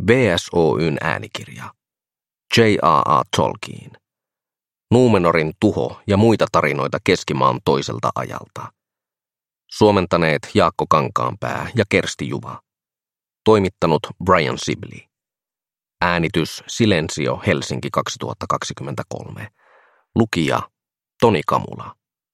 VSOY:n äänikirja. J.R.R. Tolkien. Númenorin tuho ja muita tarinoita Keskimaan toiselta ajalta. Suomentaneet Jaakko Kankaanpää ja Kersti Juva. Toimittanut Brian Sibley. Äänitys Silensio Helsinki 2023. Lukija Toni Kamula.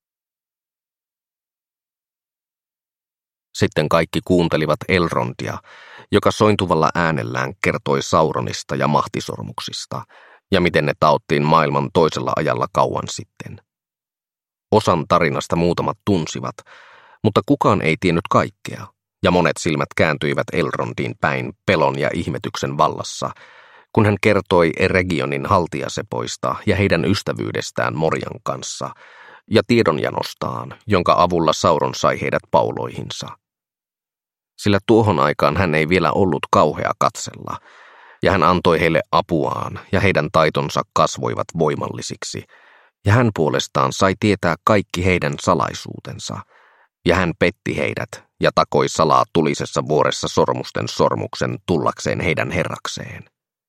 Sitten kaikki kuuntelivat Elrondia, joka sointuvalla äänellään kertoi Sauronista ja mahtisormuksista, ja miten ne taottiin maailman toisella ajalla kauan sitten. Osan tarinasta muutamat tunsivat, mutta kukaan ei tiennyt kaikkea, ja monet silmät kääntyivät Elrondiin päin pelon ja ihmetyksen vallassa, kun hän kertoi Eregionin haltijasepoista ja heidän ystävyydestään Morian kanssa, ja tiedonjanostaan, jonka avulla Sauron sai heidät pauloihinsa. Sillä tuohon aikaan hän ei vielä ollut kauhea katsella, ja hän antoi heille apuaan, ja heidän taitonsa kasvoivat voimallisiksi, ja hän puolestaan sai tietää kaikki heidän salaisuutensa, ja hän petti heidät, ja takoi salaa tulisessa vuoressa sormusten sormuksen tullakseen heidän herrakseen.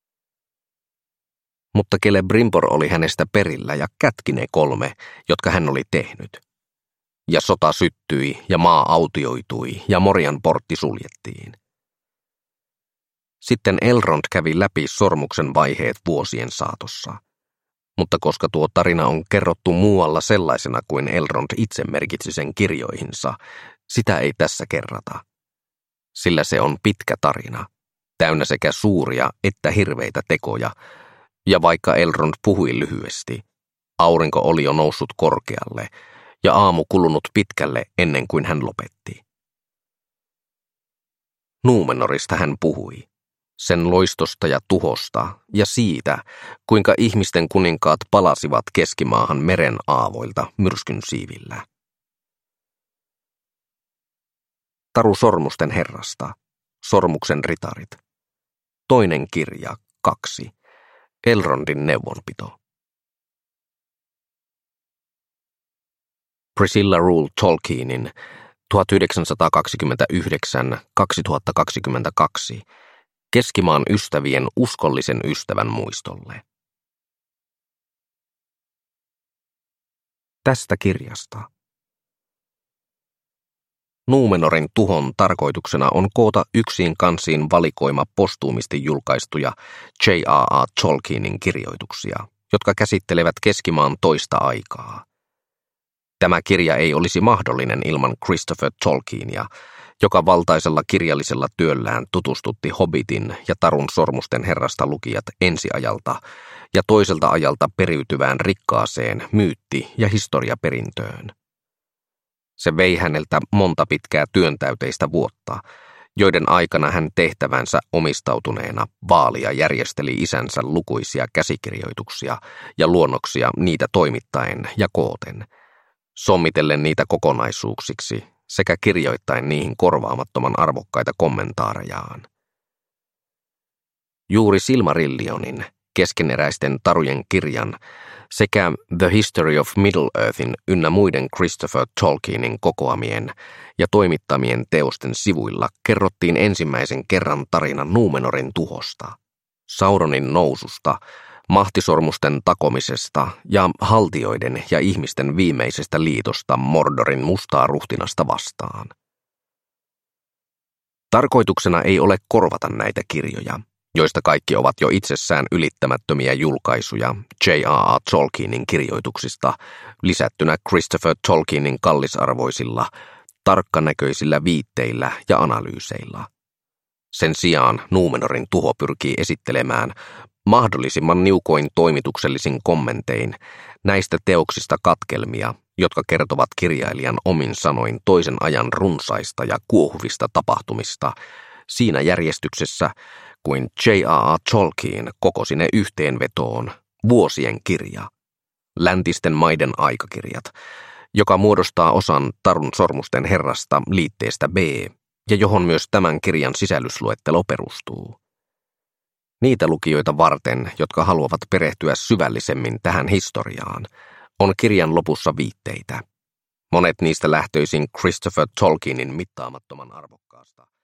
Mutta Celebrimbor oli hänestä perillä ja kätki ne 3, jotka hän oli tehnyt. Ja sota syttyi, ja maa autioitui, ja Morian portti suljettiin. Sitten Elrond kävi läpi sormuksen vaiheet vuosien saatossa. Mutta koska tuo tarina on kerrottu muualla sellaisena kuin Elrond itse merkitsi sen kirjoihinsa, sitä ei tässä kerrata. Sillä se on pitkä tarina, täynnä sekä suuria että hirveitä tekoja, ja vaikka Elrond puhui lyhyesti, aurinko oli jo noussut korkealle, ja aamu kulunut pitkälle ennen kuin hän lopetti. Númenorista hän puhui, sen loistosta ja tuhosta, ja siitä, kuinka ihmisten kuninkaat palasivat Keskimaahan meren aavoilta myrskyn siivillä. Taru Sormusten herrasta, Sormuksen ritarit. Toinen kirja, 2. Elrondin neuvonpito. Priscilla Rule Tolkienin 1929-2022 Keskimaan ystävien uskollisen ystävän muistolle. Tästä kirjasta. Númenorin tuhon tarkoituksena on koota yksiin kansiin valikoima postuumisti julkaistuja J.R.R. Tolkienin kirjoituksia, jotka käsittelevät Keskimaan toista aikaa. Tämä kirja ei olisi mahdollinen ilman Christopher Tolkienia, joka valtaisella kirjallisella työllään tutustutti Hobbitin ja Tarun sormusten herrasta lukijat ensiajalta ja toiselta ajalta periytyvään rikkaaseen myytti- ja historiaperintöön. Se vei häneltä monta pitkää työntäyteistä vuotta, joiden aikana hän tehtävänsä omistautuneena vaali ja järjesteli isänsä lukuisia käsikirjoituksia ja luonnoksia niitä toimittaen ja kooten, sommitellen niitä kokonaisuuksiksi sekä kirjoittaen niihin korvaamattoman arvokkaita kommentaarejaan. Juuri Silmarillionin, keskeneräisten tarujen kirjan sekä The History of Middle-earthin ynnä muiden Christopher Tolkienin kokoamien ja toimittamien teosten sivuilla kerrottiin ensimmäisen kerran tarina Númenorin tuhosta, Sauronin noususta, mahtisormusten takomisesta ja haltioiden ja ihmisten viimeisestä liitosta Mordorin mustaa ruhtinasta vastaan. Tarkoituksena ei ole korvata näitä kirjoja, joista kaikki ovat jo itsessään ylittämättömiä julkaisuja J.R.R. Tolkienin kirjoituksista, lisättynä Christopher Tolkienin kallisarvoisilla, tarkkanäköisillä viitteillä ja analyyseilla. Sen sijaan Númenorin tuho pyrkii esittelemään mahdollisimman niukoin toimituksellisin kommentein näistä teoksista katkelmia, jotka kertovat kirjailijan omin sanoin toisen ajan runsaista ja kuohuvista tapahtumista siinä järjestyksessä, kuin J.R.R. Tolkien kokosi ne yhteenvetoon vuosien kirja, läntisten maiden aikakirjat, joka muodostaa osan Tarun sormusten herrasta liitteestä B ja johon myös tämän kirjan sisällysluettelo perustuu. Niitä lukijoita varten, jotka haluavat perehtyä syvällisemmin tähän historiaan, on kirjan lopussa viitteitä. Monet niistä lähtöisin Christopher Tolkienin mittaamattoman arvokkaasta